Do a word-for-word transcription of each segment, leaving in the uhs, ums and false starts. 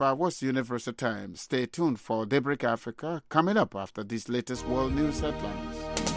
Barwas, Universal Times. Stay tuned for Daybreak Africa, coming up after these latest world news headlines.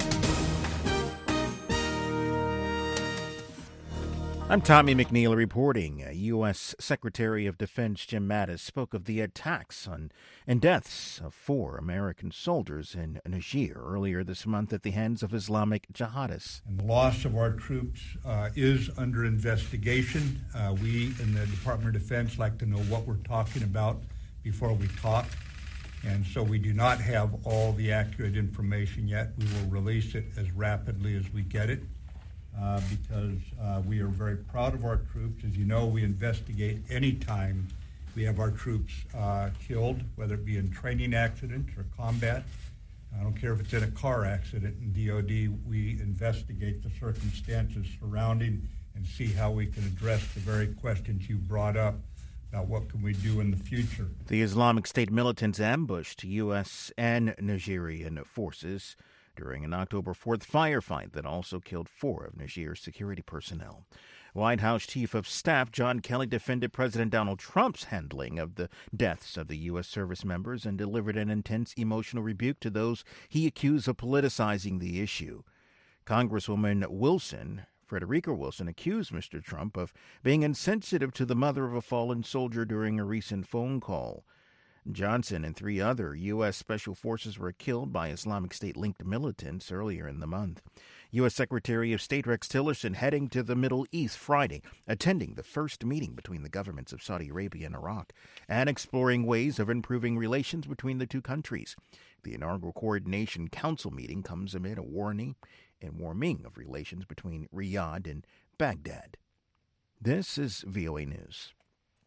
I'm Tommy McNeil reporting. U S. Secretary of Defense Jim Mattis spoke of the attacks on and deaths of four American soldiers in Niger earlier this month at the hands of Islamic jihadists. And the loss of our troops uh, is under investigation. Uh, we in the Department of Defense like to know what we're talking about before we talk. And so we do not have all the accurate information yet. We will release it as rapidly as we get it. Uh, because uh, we are very proud of our troops. As you know, we investigate any time we have our troops uh, killed, whether it be in training accidents or combat. I don't care if it's in a car accident. In D O D, we investigate the circumstances surrounding and see how we can address the very questions you brought up about what can we do in the future. The Islamic State militants ambushed U S and Nigerian forces during an October fourth firefight that also killed four of Niger's security personnel. White House Chief of Staff John Kelly defended President Donald Trump's handling of the deaths of the U S service members and delivered an intense emotional rebuke to those he accused of politicizing the issue. Congresswoman Wilson, Frederica Wilson, accused Mister Trump of being insensitive to the mother of a fallen soldier during a recent phone call. Johnson and three other U S. Special Forces were killed by Islamic State-linked militants earlier in the month. U S. Secretary of State Rex Tillerson heading to the Middle East Friday, attending the first meeting between the governments of Saudi Arabia and Iraq, and exploring ways of improving relations between the two countries. The inaugural Coordination Council meeting comes amid a warning and warming of relations between Riyadh and Baghdad. This is V O A News.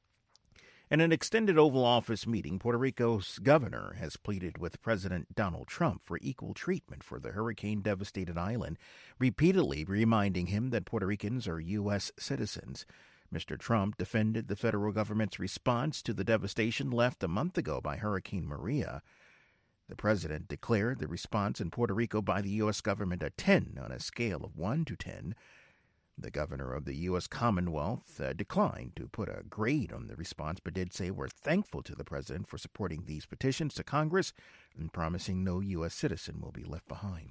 In an extended Oval Office meeting, Puerto Rico's governor has pleaded with President Donald Trump for equal treatment for the hurricane-devastated island, repeatedly reminding him that Puerto Ricans are U S citizens. Mister Trump defended the federal government's response to the devastation left a month ago by Hurricane Maria. The president declared the response in Puerto Rico by the U S government a ten on a scale of one to ten. The governor of the U S. Commonwealth uh, declined to put a grade on the response, but did say we're thankful to the president for supporting these petitions to Congress and promising no U S citizen will be left behind.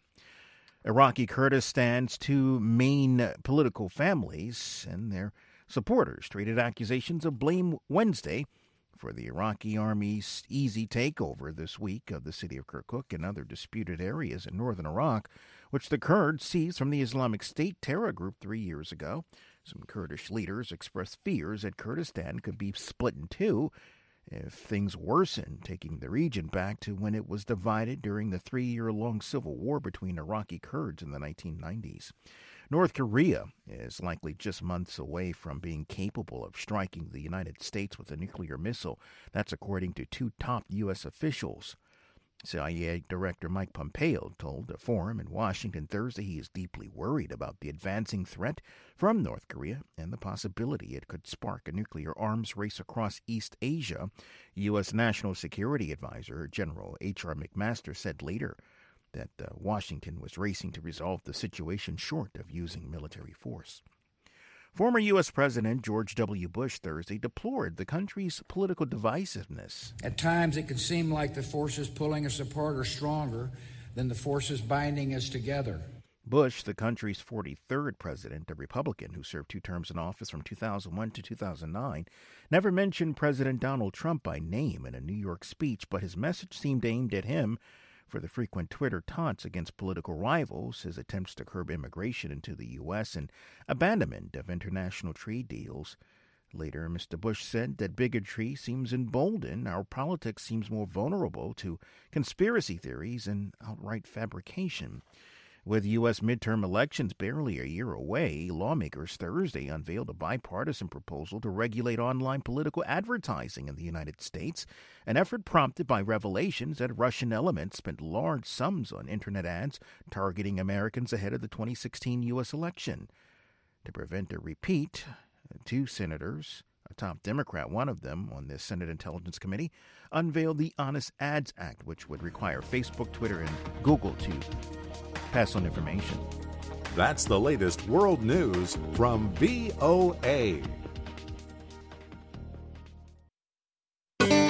Iraqi Kurdistan's two main political families and their supporters traded accusations of blame Wednesday for the Iraqi army's easy takeover this week of the city of Kirkuk and other disputed areas in northern Iraq, which the Kurds seized from the Islamic State terror group three years ago. Some Kurdish leaders expressed fears that Kurdistan could be split in two if things worsen, taking the region back to when it was divided during the three-year-long civil war between Iraqi Kurds in the nineteen nineties. North Korea is likely just months away from being capable of striking the United States with a nuclear missile. That's according to two top U S officials. C I A Director Mike Pompeo told a forum in Washington Thursday he is deeply worried about the advancing threat from North Korea and the possibility it could spark a nuclear arms race across East Asia. U S. National Security Advisor General H R McMaster said later that uh, Washington was racing to resolve the situation short of using military force. Former U S. President George W. Bush Thursday deplored the country's political divisiveness. At times it can seem like the forces pulling us apart are stronger than the forces binding us together. Bush, the country's forty-third president, a Republican who served two terms in office from two thousand one to two thousand nine, never mentioned President Donald Trump by name in a New York speech, but his message seemed aimed at him for the frequent Twitter taunts against political rivals, his attempts to curb immigration into the U S, and abandonment of international trade deals. Later, Mister Bush said that bigotry seems emboldened, our politics seems more vulnerable to conspiracy theories and outright fabrication. With U S midterm elections barely a year away, lawmakers Thursday unveiled a bipartisan proposal to regulate online political advertising in the United States, an effort prompted by revelations that Russian elements spent large sums on Internet ads targeting Americans ahead of the twenty sixteen U S election. To prevent a repeat, two senators, a top Democrat, one of them on the Senate Intelligence Committee, unveiled the Honest Ads Act, which would require Facebook, Twitter, and Google to pass on information. That's the latest world news from V O A.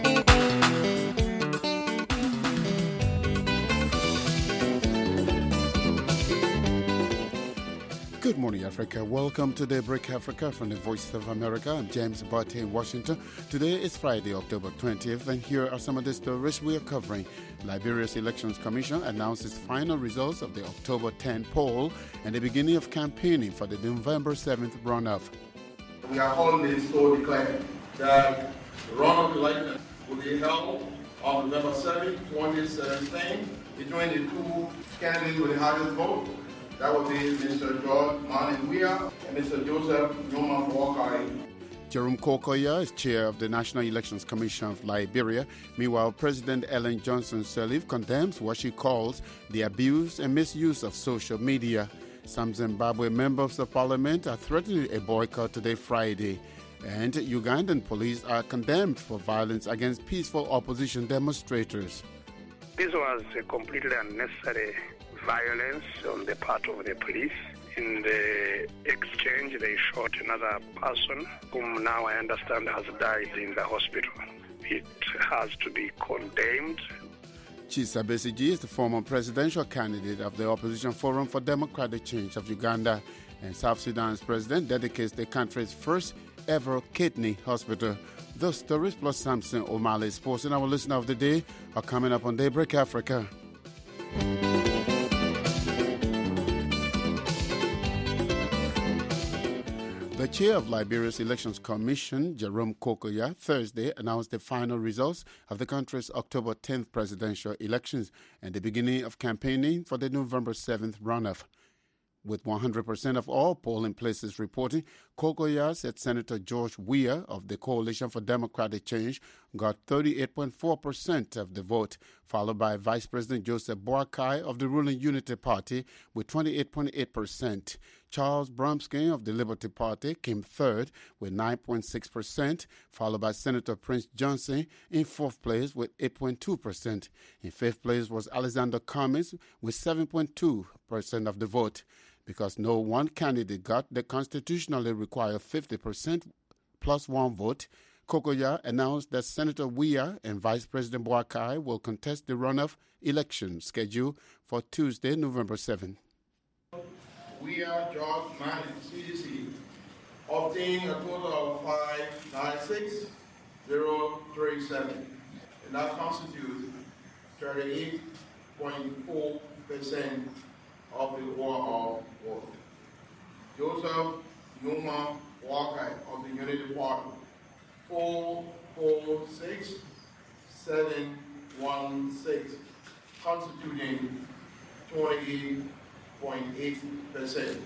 Good morning, Africa. Welcome to Daybreak Africa from the Voice of America. I'm James Barty in Washington. Today is Friday, October twentieth, and here are some of the stories we are covering. Liberia's Elections Commission announces final results of the October tenth poll and the beginning of campaigning for the November seventh runoff. We are holding this to declare that the runoff election will be held on November seventh, twenty seventeen, between the two candidates with the highest vote. That would be Mister George Maningwea and Mister Joseph Numa Walker. Jerome Kokoya is chair of the National Elections Commission of Liberia. Meanwhile, President Ellen Johnson Sirleaf condemns what she calls the abuse and misuse of social media. Some Zimbabwe members of parliament are threatening a boycott today, Friday. And Ugandan police are condemned for violence against peaceful opposition demonstrators. This was a completely unnecessary violence on the part of the police. In the exchange, they shot another person whom now I understand has died in the hospital. It has to be condemned. Chisa Besigye is the former presidential candidate of the Opposition Forum for Democratic Change of Uganda, and South Sudan's president dedicates the country's first ever kidney hospital. Those stories plus Samson O'Malley Sports and our listener of the day are coming up on Daybreak Africa. The chair of Liberia's Elections Commission, Jerome Kokoya, Thursday announced the final results of the country's October tenth presidential elections and the beginning of campaigning for the November seventh runoff. With one hundred percent of all polling places reporting, Kokoya said Senator George Weah of the Coalition for Democratic Change got thirty-eight point four percent of the vote, followed by Vice President Joseph Boakai of the ruling Unity Party with twenty-eight point eight percent. Charles Bromsky of the Liberty Party came third with nine point six percent, followed by Senator Prince Johnson in fourth place with eight point two percent. In fifth place was Alexander Cummings with seven point two percent of the vote. Because no one candidate got the constitutionally required fifty percent plus one vote, Kokoya announced that Senator Weah and Vice President Boakai will contest the runoff election scheduled for Tuesday, November seventh. Weah George Manning, C D C, obtained a total of five ninety-six thousand thirty-seven, and that constitutes thirty-eight point four percent of the overall vote. Joseph Numa Walker of the Unity Party, four four six seven one six, constituting twenty-eight point eight percent.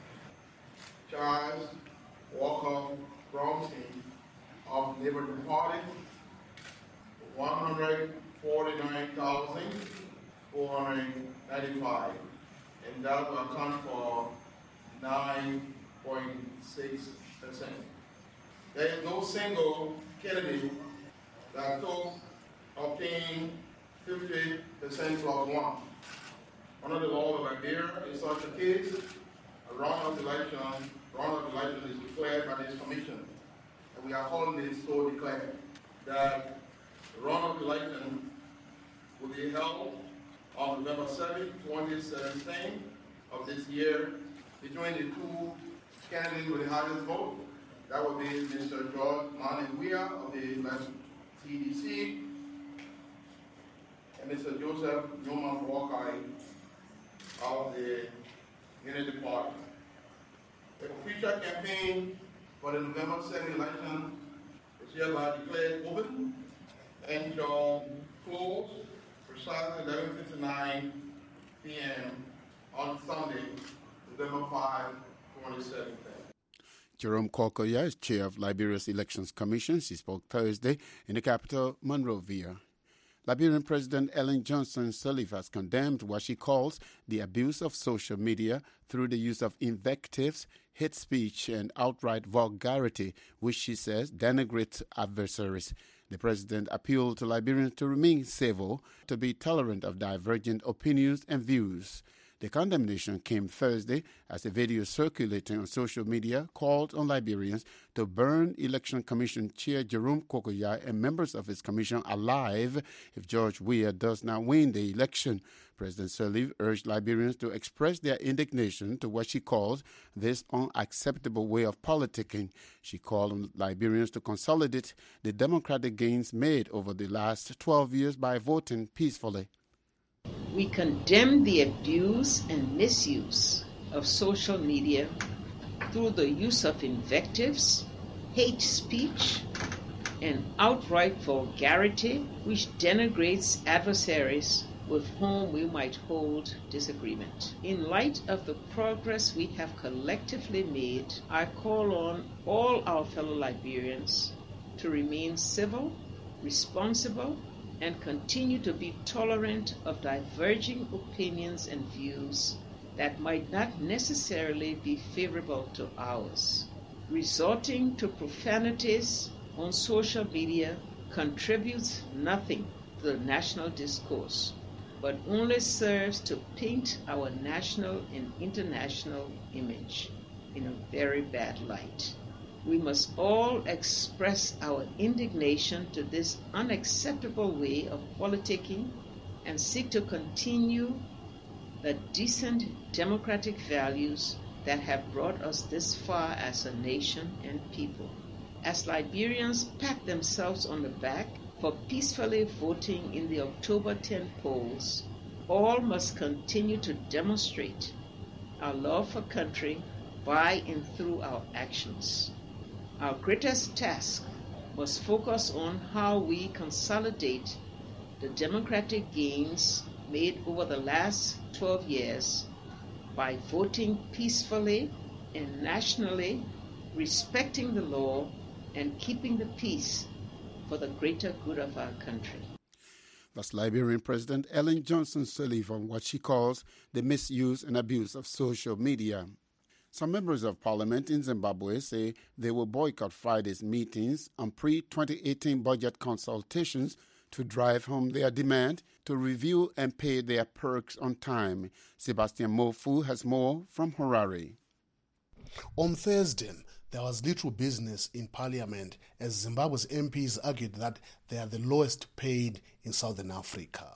Charles Walker Bromsky of the Liberty Party, one hundred forty-nine thousand four hundred ninety-five. And that will account for nine point six percent. There is no single candidate that took obtained fifty percent plus one. Under the law of Liberia, in such a case, a runoff election, runoff election is declared by this commission. And we are holding this to declare that the runoff election will be held on November seventh, twenty seventeen of this year, between the two candidates with the highest vote. That would be Mister George Maningwea of the C D C and Mister Joseph Numa Walker of the Unity Party. The official campaign for the November seventh election is hereby declared open and shall close precisely eleven fifty-nine p.m. on Sunday, November fifth, twenty seventeen. Jerome Kokoya is chair of Liberia's Elections Commission. She spoke Thursday in the capital, Monrovia. Liberian President Ellen Johnson Sirleaf has condemned what she calls the abuse of social media through the use of invectives, hate speech, and outright vulgarity, which she says denigrates adversaries. The president appealed to Liberians to remain civil, to be tolerant of divergent opinions and views. The condemnation came Thursday as a video circulating on social media called on Liberians to burn Election Commission Chair Jerome Kokoya and members of his commission alive if George Weah does not win the election. President Sirleaf urged Liberians to express their indignation to what she calls this unacceptable way of politicking. She called on Liberians to consolidate the democratic gains made over the last twelve years by voting peacefully. We condemn the abuse and misuse of social media through the use of invectives, hate speech, and outright vulgarity which denigrates adversaries with whom we might hold disagreement. In light of the progress we have collectively made, I call on all our fellow Liberians to remain civil, responsible, and continue to be tolerant of diverging opinions and views that might not necessarily be favorable to ours. Resorting to profanities on social media contributes nothing to the national discourse, but only serves to paint our national and international image in a very bad light. We must all express our indignation to this unacceptable way of politicking and seek to continue the decent democratic values that have brought us this far as a nation and people. As Liberians pat themselves on the back for peacefully voting in the October tenth polls, all must continue to demonstrate our love for country by and through our actions. Our greatest task must focus on how we consolidate the democratic gains made over the last twelve years by voting peacefully and nationally, respecting the law, and keeping the peace for the greater good of our country. That's Liberian President Ellen Johnson Sirleaf on what she calls the misuse and abuse of social media. Some members of parliament in Zimbabwe say they will boycott Friday's meetings on pre twenty eighteen budget consultations to drive home their demand to review and pay their perks on time. Sebastian Mofu has more from Harare. On Thursday, there was little business in parliament as Zimbabwe's M Ps argued that they are the lowest paid in Southern Africa.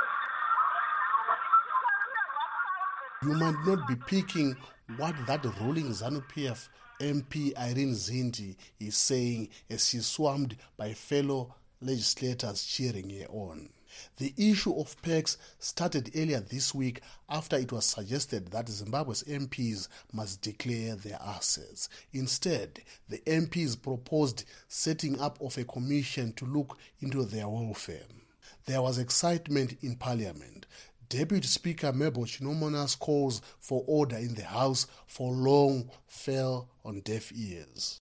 You might not be picking what that ruling ZANU-P F M P Irene Zindi is saying as she swarmed by fellow legislators cheering her on. The issue of perks started earlier this week after it was suggested that Zimbabwe's M Ps must declare their assets. Instead, the M Ps proposed setting up of a commission to look into their welfare. There was excitement in Parliament. Deputy Speaker Mebo Chinomona's calls for order in the House for long fell on deaf ears.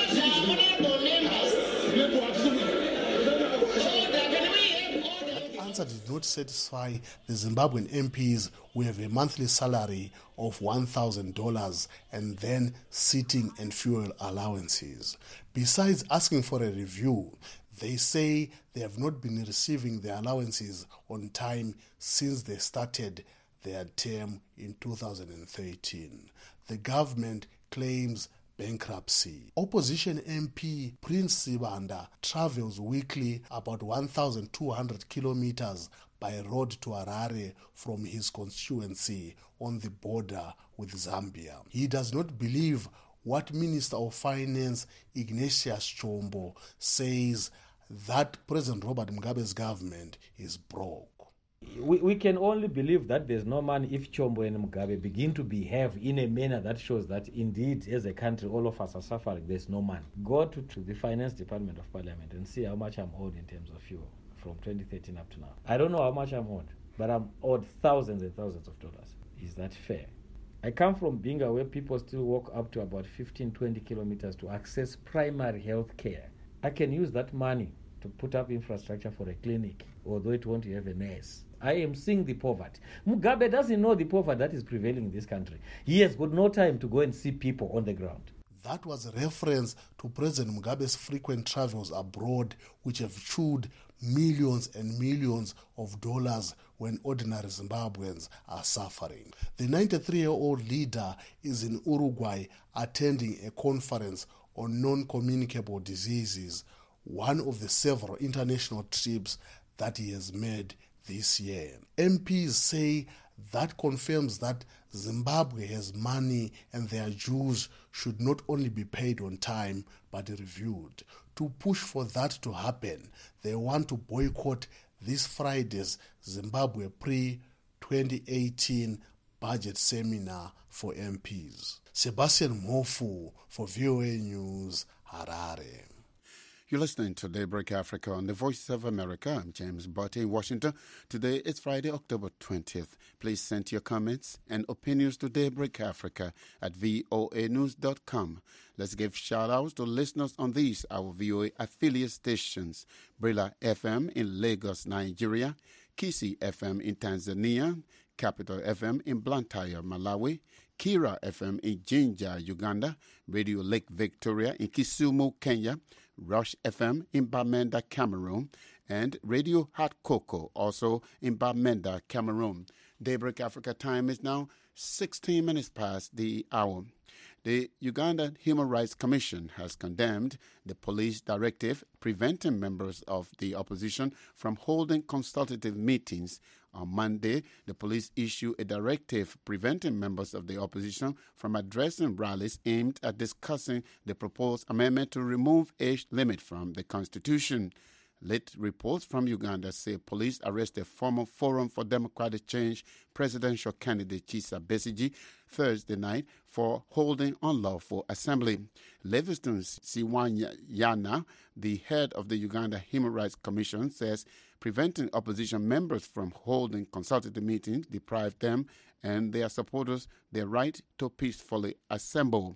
That answer did not satisfy the Zimbabwean M Ps who have a monthly salary of one thousand dollars and then seating and fuel allowances. Besides asking for a review, they say they have not been receiving their allowances on time since they started their term in two thousand thirteen. The government claims bankruptcy. Opposition M P Prince Sibanda travels weekly about one thousand two hundred kilometers by road to Harare from his constituency on the border with Zambia. He does not believe what Minister of Finance Ignatius Chombo says, that President Robert Mugabe's government is broke. We, we can only believe that there's no money if Chombo and Mugabe begin to behave in a manner that shows that indeed, as a country, all of us are suffering. There's no money. Go to, to the Finance Department of Parliament and see how much I'm owed in terms of fuel from twenty thirteen up to now. I don't know how much I'm owed, but I'm owed thousands and thousands of dollars. Is that fair? I come from Binga where people still walk up to about fifteen, twenty kilometers to access primary health care. I can use that money to put up infrastructure for a clinic, although it won't have a nurse. I am seeing the poverty. Mugabe doesn't know the poverty that is prevailing in this country. He has got no time to go and see people on the ground. That was a reference to President Mugabe's frequent travels abroad, which have chewed millions and millions of dollars when ordinary Zimbabweans are suffering. The ninety-three-year-old leader is in Uruguay attending a conference on non-communicable diseases, one of the several international trips that he has made this year. M Ps say that confirms that Zimbabwe has money and their dues should not only be paid on time but reviewed. To push for that to happen, they want to boycott this Friday's Zimbabwe pre twenty eighteen budget seminar for M Ps. Sebastian Mofu for V O A News, Harare. You're listening to Daybreak Africa on the Voice of America. I'm James Botte in Washington. Today is Friday, October twentieth. Please send your comments and opinions to Daybreak Africa at voa news dot com. Let's give shout-outs to listeners on these, our V O A affiliate stations: Brila F M in Lagos, Nigeria; Kisi F M in Tanzania; Capital F M in Blantyre, Malawi; Kira F M in Jinja, Uganda; Radio Lake Victoria in Kisumu, Kenya; Rush F M in Bamenda, Cameroon; and Radio Hot Cocoa, also in Bamenda, Cameroon. Daybreak Africa time is now sixteen minutes past the hour. The Uganda Human Rights Commission has condemned the police directive preventing members of the opposition from holding consultative meetings. On Monday, the police issued a directive preventing members of the opposition from addressing rallies aimed at discussing the proposed amendment to remove age limit from the Constitution. Late reports from Uganda say police arrested former Forum for Democratic Change presidential candidate Kizza Besigye Thursday night for holding unlawful assembly. Livingstone Siwanyana, the head of the Uganda Human Rights Commission, says preventing opposition members from holding consultative meetings deprived them and their supporters their right to peacefully assemble.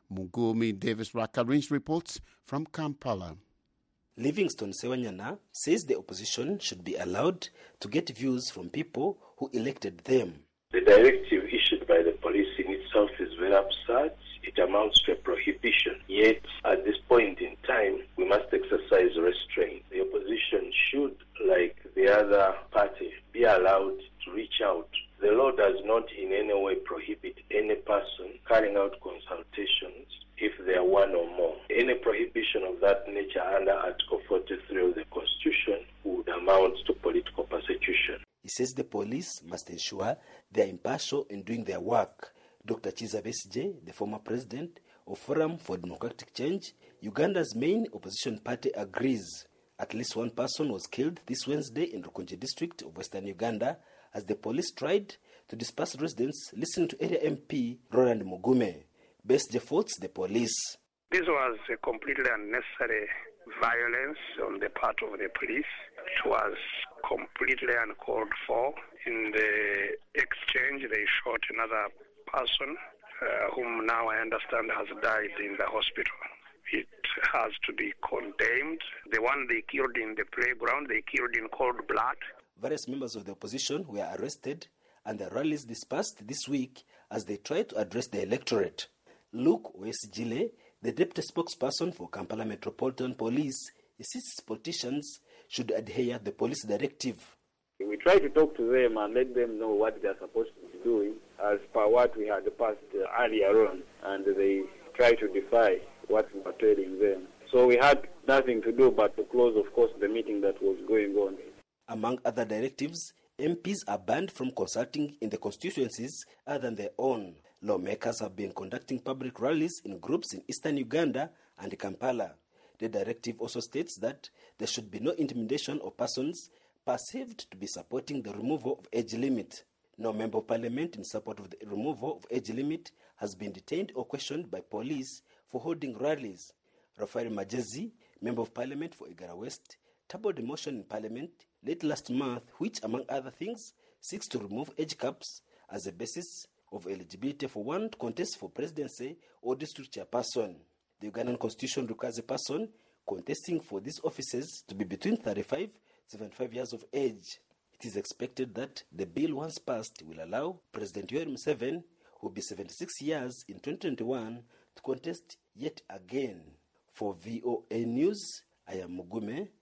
Mugumi Davis Rakarinch reports from Kampala. Livingstone Sewanyana says the opposition should be allowed to get views from people who elected them. The directive issued by the police in itself is very absurd. It amounts to a prohibition. Yet, at this point in time, we must exercise restraint. The opposition should, like the other party, be allowed to reach out. The law does not in any way prohibit any person carrying out consultations if they are one or more. Any prohibition of that nature under Article forty-three of the Constitution would amount to political persecution. He says the police must ensure they are impartial in doing their work. Doctor Kizza Besigye, the former president of Forum for Democratic Change, Uganda's main opposition party, agrees. At least one person was killed this Wednesday in Rukunji district of Western Uganda as the police tried to disperse residents listening to area M P Roland Mugume. Besigye faults the police. This was a completely unnecessary violence on the part of the police. It was completely uncalled for. In the exchange, they shot another person uh, whom now I understand has died in the hospital. It has to be condemned. The one they killed in the playground, they killed in cold blood. Various members of the opposition were arrested and the rallies dispersed this week as they tried to address the electorate. Luke Wesigile, the deputy spokesperson for Kampala Metropolitan Police, insists politicians should adhere to the police directive. We try to talk to them and let them know what they are supposed to be doing as per what we had passed uh, earlier on, and they try to defy what we were telling them. So we had nothing to do but to close, of course, the meeting that was going on. Among other directives, M Ps are banned from consulting in the constituencies other than their own. Lawmakers have been conducting public rallies in groups in eastern Uganda and Kampala. The directive also states that there should be no intimidation of persons perceived to be supporting the removal of age limit. No member of parliament in support of the removal of age limit has been detained or questioned by police for holding rallies. Rafael Majezi, member of parliament for Igara West, tabled a motion in parliament late last month which, among other things, seeks to remove age caps as a basis of eligibility for one to contest for presidency or district chairperson. The Ugandan constitution requires a person contesting for these offices to be between thirty-five to seventy-five years of age. It is expected that the bill, once passed, will allow President Yoweri Museveni, who will be seventy-six years in twenty twenty-one, to contest yet again. For V O A News, I am Mugume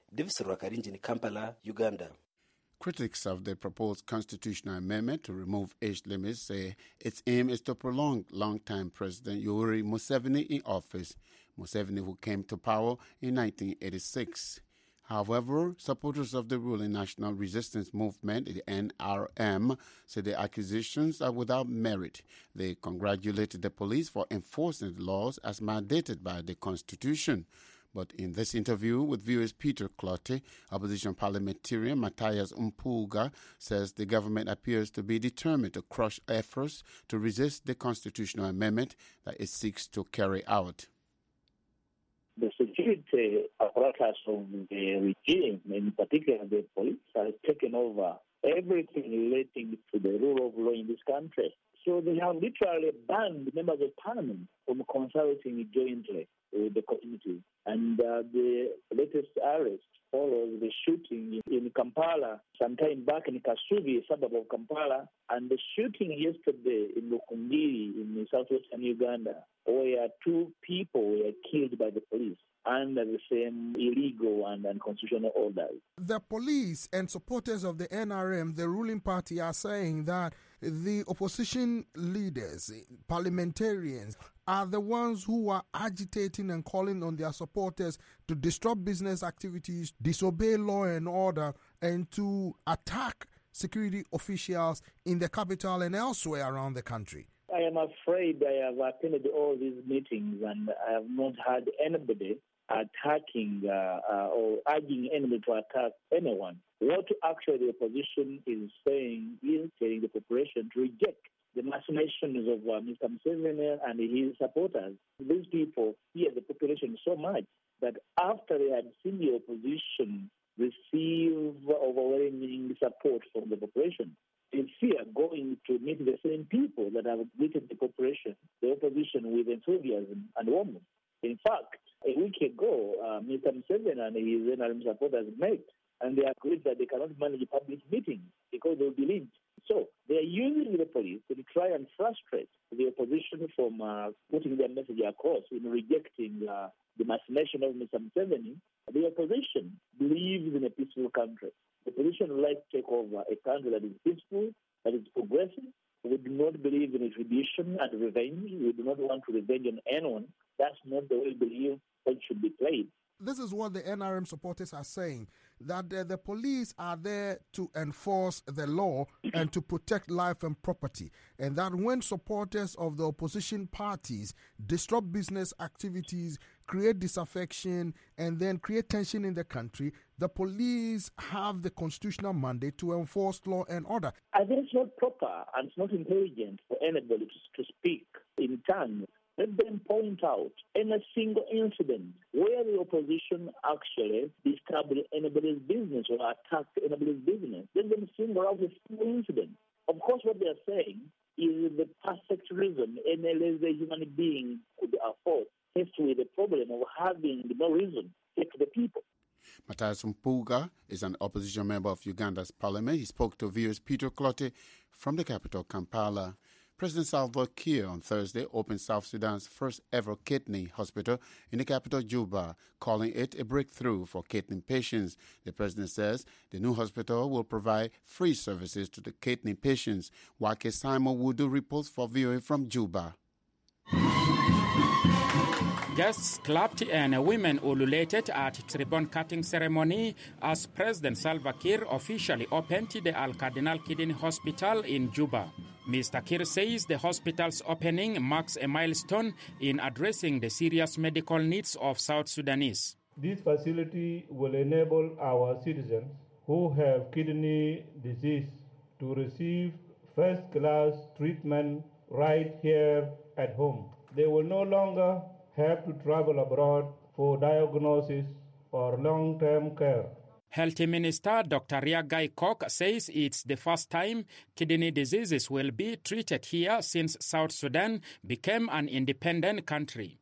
Davis Rwakarinji in Kampala, Uganda. Critics of the proposed constitutional amendment to remove age limits say its aim is to prolong longtime President Yoweri Museveni in office, Museveni who came to power in nineteen eighty-six. However, supporters of the ruling National Resistance Movement, the N R M, say the accusations are without merit. They congratulated the police for enforcing the laws as mandated by the Constitution. But in this interview with V O A's Peter Clottey, opposition parliamentarian Matthias Mpuuga says the government appears to be determined to crush efforts to resist the constitutional amendment that it seeks to carry out. The security apparatus of the regime, in particular the police, has taken over everything relating to the rule of law in this country. So they have literally banned members of parliament from consulting jointly with the community. And uh, the latest arrest follows the shooting in Kampala, sometime back in Kasubi, a suburb of Kampala, and the shooting yesterday in Lukungiri in southwestern Uganda, where two people were killed by the police under the same illegal and unconstitutional orders. The police and supporters of the N R M, the ruling party, are saying that the opposition leaders, parliamentarians, are the ones who are agitating and calling on their supporters to disrupt business activities, disobey law and order, and to attack security officials in the capital and elsewhere around the country. I am afraid I have attended all these meetings and I have not had anybody attacking uh, uh, or urging anybody to attack anyone. What actually the opposition is saying is telling the population to reject the machinations of uh, Mister Museveni and his supporters. These people fear the population so much that after they had seen the opposition receive overwhelming support from the population, they fear going to meet the same people that have greeted the population, the opposition, with enthusiasm and warmth. In fact, a week ago, uh, Mister Museveni and his N R M supporters met, and they agreed that they cannot manage public meetings because they will be linked. So they are using the police to try and frustrate the opposition from uh, putting their message across in rejecting uh, the machination of Mister Museveni. The opposition believes in a peaceful country. The opposition would like to take over a country that is peaceful, that is progressive. We do not believe in retribution and revenge. We do not want to revenge on anyone. That's not the way we believe it should be played. This is what the N R M supporters are saying, that uh, the police are there to enforce the law and to protect life and property, and that when supporters of the opposition parties disrupt business activities, create disaffection, and then create tension in the country, the police have the constitutional mandate to enforce law and order. I think it's not proper and it's not intelligent for anybody to, to speak in tongues. Let them point out any single incident where the opposition actually disturbed anybody's business or attacked anybody's business. Let them single out a single incident. Of course, what they are saying is the perfect reason any lazy human being could afford, faced with the problem of having no reason to take the people. Matthias Mpuuga is an opposition member of Uganda's parliament. He spoke to V O A's Peter Clottey from the capital, Kampala. President Salva Kiir on Thursday opened South Sudan's first ever kidney hospital in the capital, Juba, calling it a breakthrough for kidney patients. The president says the new hospital will provide free services to the kidney patients. Wake Simon Wudu reports for V O A from Juba. Guests clapped and women ululated at its ribbon-cutting ceremony as President Salva Kiir officially opened the Al-Cardinal Kidney Hospital in Juba. Mister Kiir says the hospital's opening marks a milestone in addressing the serious medical needs of South Sudanese. This facility will enable our citizens who have kidney disease to receive first-class treatment right here at home. They will no longer have to travel abroad for diagnosis or long-term care. Health Minister Doctor Riagai Kok says it's the first time kidney diseases will be treated here since South Sudan became an independent country.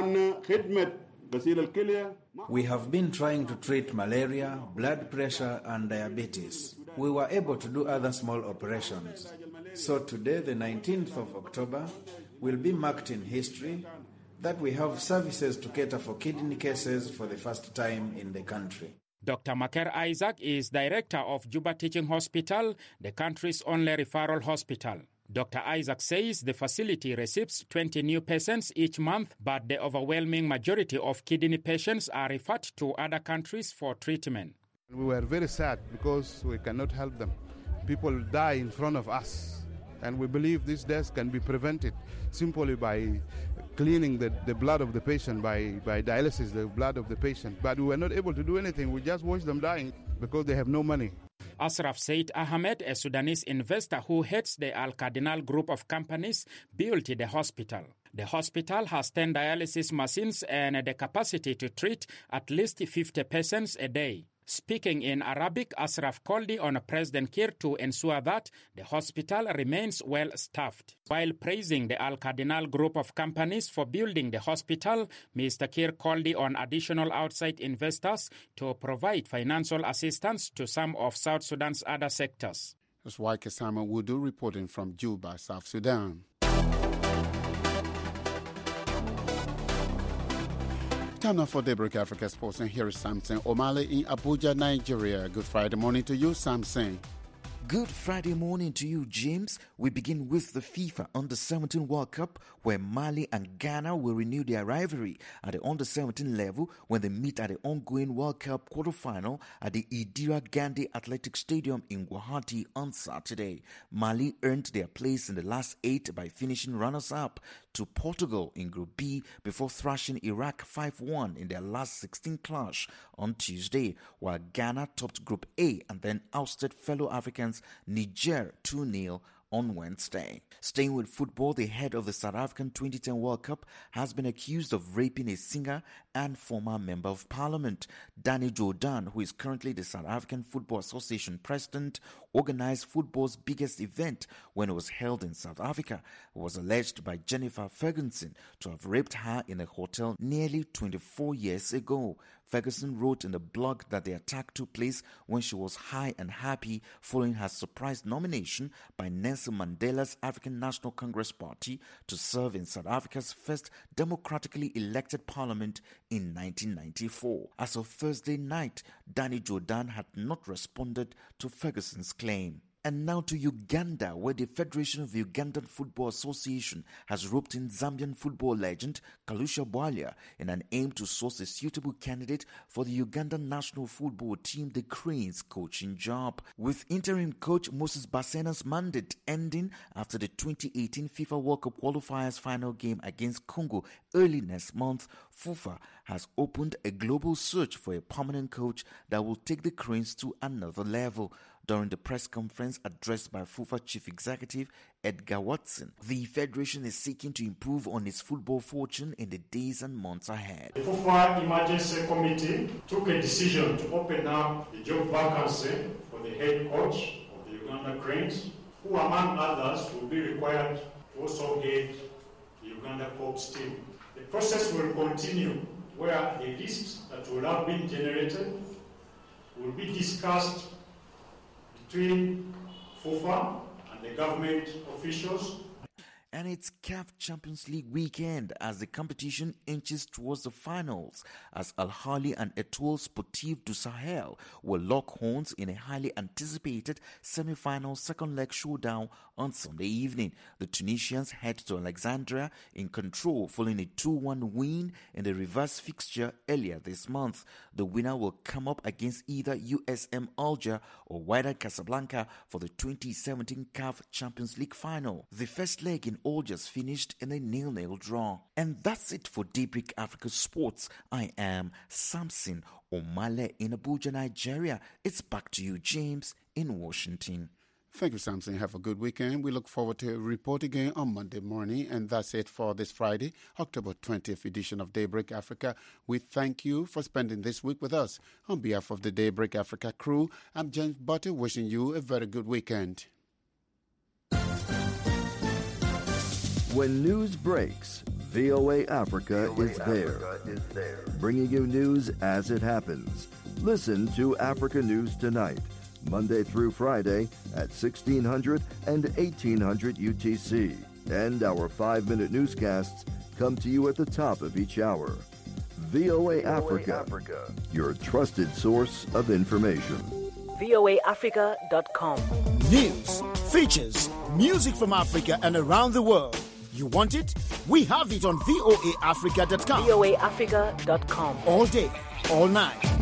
We have been trying to treat malaria, blood pressure, and diabetes. We were able to do other small operations. So today, the nineteenth of October, will be marked in history that we have services to cater for kidney cases for the first time in the country. Doctor Maker Isaac is director of Juba Teaching Hospital, the country's only referral hospital. Doctor Isaac says the facility receives twenty new patients each month, but the overwhelming majority of kidney patients are referred to other countries for treatment. We were very sad because we cannot help them. People die in front of us, and we believe these deaths can be prevented simply by cleaning the, the blood of the patient, by, by dialysis the blood of the patient. But we were not able to do anything. We just watched them dying because they have no money. Ashraf Said Ahmed, a Sudanese investor who heads the Al Cardinal group of companies, built the hospital. The hospital has ten dialysis machines and the capacity to treat at least fifty patients a day. Speaking in Arabic, Ashraf called on President Kiir to ensure that the hospital remains well-staffed. While praising the Al Cardinal group of companies for building the hospital, Mister Kiir called on additional outside investors to provide financial assistance to some of South Sudan's other sectors. That's why Kesama Wudu reporting from Juba, South Sudan. Time now for Daybreak Africa Sports, and here is Samson Omale in Abuja, Nigeria. Good Friday morning to you, Samson. Good Friday morning to you, James. We begin with the FIFA Under seventeen World Cup, where Mali and Ghana will renew their rivalry at the Under seventeen level when they meet at the ongoing World Cup quarterfinal at the Indira Gandhi Athletic Stadium in Guwahati on Saturday. Mali earned their place in the last eight by finishing runners-up to Portugal in Group B before thrashing Iraq five one in their last sixteen clash on Tuesday, while Ghana topped Group A and then ousted fellow Africans Niger two nil on Wednesday. Staying with football, the head of the South African twenty ten World Cup has been accused of raping a singer and former member of parliament. Danny Jordan, who is currently the South African Football Association president, organized football's biggest event when it was held in South Africa. It was alleged by Jennifer Ferguson to have raped her in a hotel nearly twenty-four years ago. Ferguson wrote in the blog that the attack took place when she was high and happy following her surprise nomination by Nelson Mandela's African National Congress Party to serve in South Africa's first democratically elected parliament in nineteen ninety-four. As of Thursday night, Danny Jordan had not responded to Ferguson's claim. And now to Uganda, where the Federation of the Ugandan Football Association has roped in Zambian football legend Kalusha Bwalya in an aim to source a suitable candidate for the Ugandan national football team, the Cranes, coaching job. With interim coach Moses Basena's mandate ending after the twenty eighteen FIFA World Cup qualifiers final game against Congo early next month, FIFA has opened a global search for a permanent coach that will take the Cranes to another level. During the press conference addressed by FIFA Chief Executive Edgar Watson, the federation is seeking to improve on its football fortune in the days and months ahead. The FIFA Emergency Committee took a decision to open up the job vacancy for the head coach of the Uganda Cranes, who among others will be required to also head the Uganda Corps team. The process will continue where the lists that will have been generated will be discussed between FIFA and the government officials. And it's C A F Champions League weekend as the competition inches towards the finals, as Al Ahly and Etoile Sportive du Sahel will lock horns in a highly anticipated semi-final second leg showdown on Sunday evening. The Tunisians head to Alexandria in control following a two one win in the reverse fixture earlier this month. The winner will come up against either U S M Alger or Wydad Casablanca for the twenty seventeen C A F Champions League final. The first leg in all just finished in a nil-nil draw. And that's it for Daybreak Africa Sports. I am Samson Omale in Abuja, Nigeria. It's back to you, James, in Washington. Thank you, Samson. Have a good weekend. We look forward to a report again on Monday morning. And that's it for this Friday, October twentieth edition of Daybreak Africa. We thank you for spending this week with us. On behalf of the Daybreak Africa crew, I'm James Butter, wishing you a very good weekend. When news breaks, V O A Africa, V O A is, there, Africa is there, bringing you news as it happens. Listen to Africa News Tonight, Monday through Friday at sixteen hundred and eighteen hundred U T C. And our five-minute newscasts come to you at the top of each hour. V O A Africa, your trusted source of information. V O A Africa dot com. News, features, music from Africa and around the world. You want it? We have it on V O A Africa dot com. V O A Africa dot com. All day, all night.